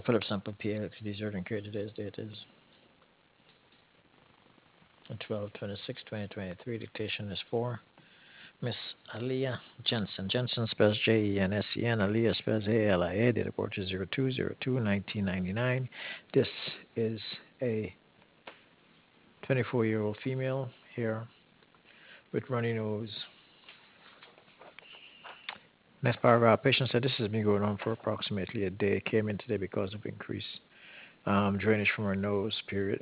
Philip Sample PLXD certain care. Today's date is 12/26/2023. Dictation is for Miss Aliyah Jensen. Jensen spells Jensen. Aliyah spells ALIA. Date of birth is 02/02/1999. This is a 24-year-old female here with runny nose. Next paragraph. Patient said this has been going on for approximately a day. Came in today because of increased drainage from her nose, period.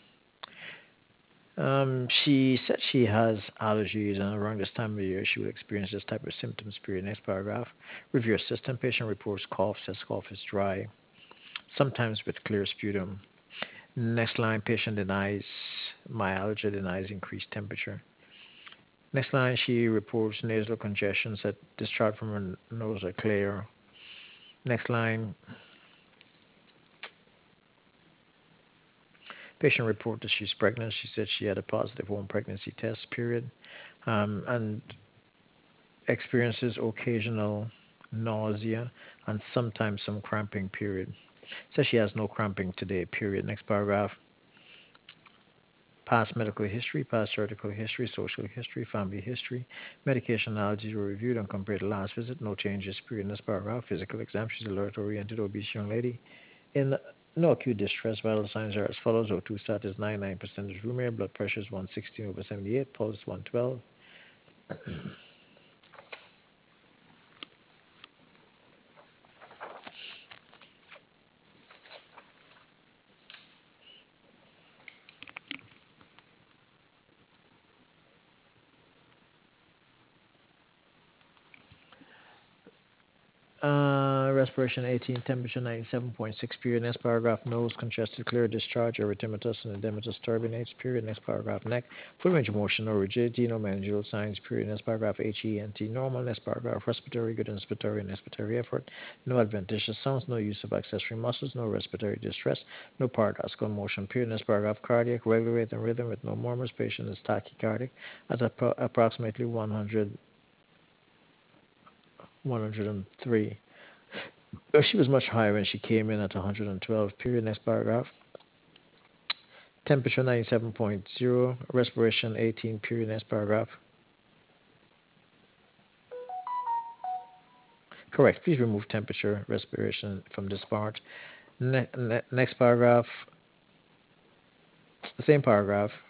She said she has allergies, and around this time of the year, she will experience this type of symptoms. Period. Next paragraph. Review assistant. Patient reports cough. Says cough is dry, sometimes with clear sputum. Next line. Patient denies myalgia, denies increased temperature. Next line. She reports nasal congestion. Said discharge from her nose are clear. Next line. Patient reported that she's pregnant. She said she had a positive home pregnancy test. Period. And experiences occasional nausea and sometimes some cramping, period. Says she has no cramping today, period. Next paragraph. Past medical history, past surgical history, social history, family history. Medication allergies were reviewed and compared to last visit. No changes, period. Next paragraph. Physical exam. She's alert oriented obese young lady. In no acute distress, vital signs are as follows. O2 status 99% room air, blood pressure is 116/78, pulse 112. Respiration 18, temperature 97.6, period. Next paragraph, nose congested, clear discharge, erythematous and edematous turbinates, period. Next paragraph, neck, full range of motion, no rigidity, no meningeal signs, period. Next paragraph, HENT, normal. Next paragraph, respiratory, good inspiratory and expiratory effort, no adventitious sounds, no use of accessory muscles, no respiratory distress, no paradoxical motion, period. Next paragraph, cardiac, regular rate and rhythm with no murmurs, patient is tachycardic at approximately 103. She was much higher when she came in at 112, period. Next paragraph. Temperature 97.0, respiration 18, period. Next paragraph. Correct. Please remove temperature, respiration from this part. Next paragraph. Same paragraph.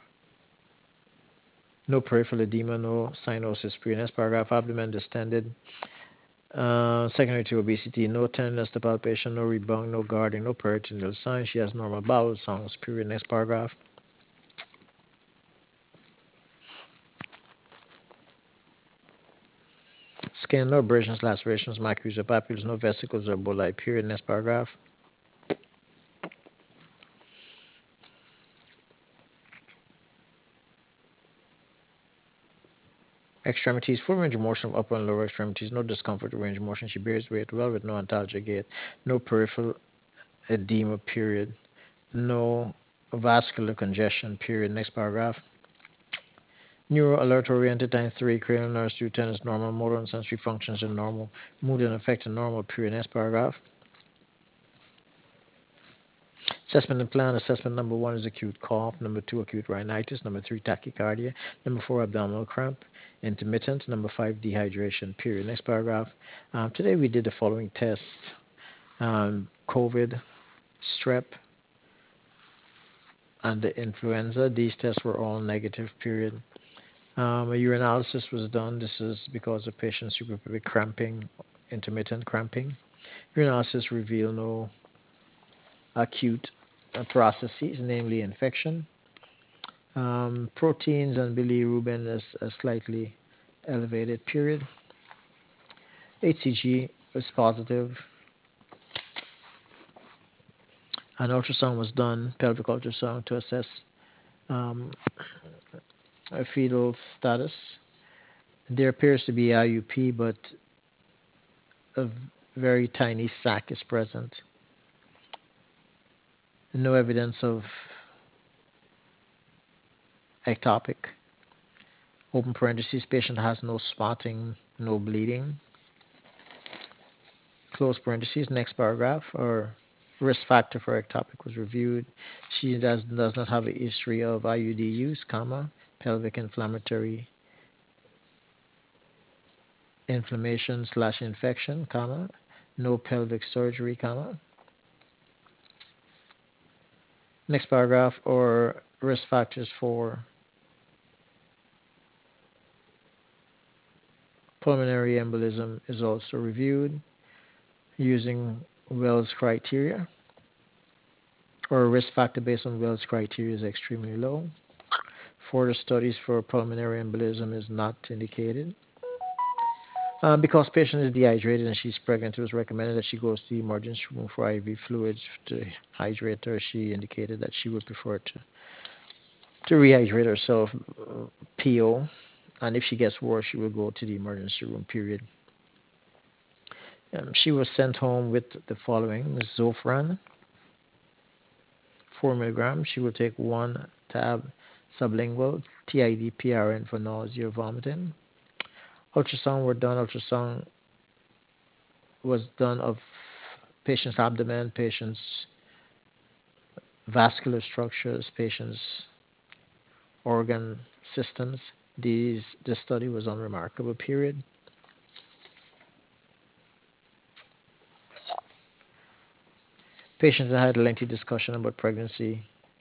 No peripheral edema, no cyanosis, period. Next paragraph. Abdomen distended. Secondary to obesity, no tenderness to palpation, no rebound, no guarding, no peritoneal signs. She has normal bowel sounds, period. Next paragraph. Skin, no abrasions, lacerations, macules or papules, no vesicles or bullae, period. Next paragraph. Extremities, full range of motion of upper and lower extremities, no discomfort or range of motion. She bears weight well with no antalgia gait, no peripheral edema, period. No vascular congestion, period. Next paragraph. Neuro alert oriented times 3, cranial nerves 2, tennis normal, motor and sensory functions are normal, mood and affect are normal, period. Next paragraph. Assessment and plan. Assessment number 1 is acute cough. Number 2, acute rhinitis. Number 3, tachycardia. Number 4, abdominal cramp. Intermittent. Number 5, dehydration. Period. Next paragraph. Today we did the following tests: COVID, strep, and the influenza. These tests were all negative. Period. A urinalysis was done. This is because of patients who with cramping, intermittent cramping. Urinalysis revealed no acute processes, namely infection. Proteins and bilirubin is slightly elevated, period. HCG was positive. An ultrasound was done, pelvic ultrasound, to assess um, a fetal status. There appears to be IUP, but a very tiny sac is present. No evidence of ectopic. Open parentheses, patient has no spotting, no bleeding. Close parentheses, next paragraph, or Risk factor for ectopic was reviewed. She does not have a history of IUD use, comma, pelvic inflammatory inflammation slash infection, comma, no pelvic surgery, comma. Next paragraph, or risk factors for pulmonary embolism is also reviewed using Wells criteria, or a risk factor based on Wells criteria is extremely low. Further studies for pulmonary embolism is not indicated. Because patient is dehydrated and she's pregnant, it was recommended that she goes to the emergency room for IV fluids to hydrate her. She indicated that she would prefer to rehydrate herself, PO, and if she gets worse, she will go to the emergency room, period. She was sent home with the following: Zofran, 4 milligrams. She will take 1 tab sublingual, TID PRN for nausea or vomiting. Ultrasound were done. Ultrasound was done of patient's abdomen, patient's vascular structures, patient's organ systems. This study was unremarkable, period. Patient had a lengthy discussion about pregnancy.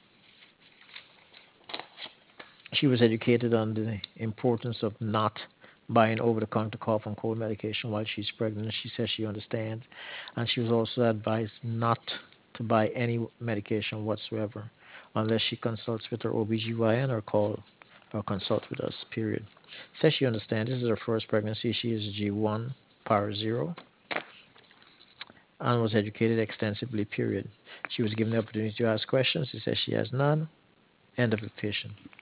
She was educated on the importance of not buying over-the-counter cough and cold medication while she's pregnant. She says she understands. And she was also advised not to buy any medication whatsoever unless she consults with her OBGYN or consult with us, period. Says she understands. This is her first pregnancy. She is G1, power 0, and was educated extensively, period. She was given the opportunity to ask questions. She says she has none. End of the patient.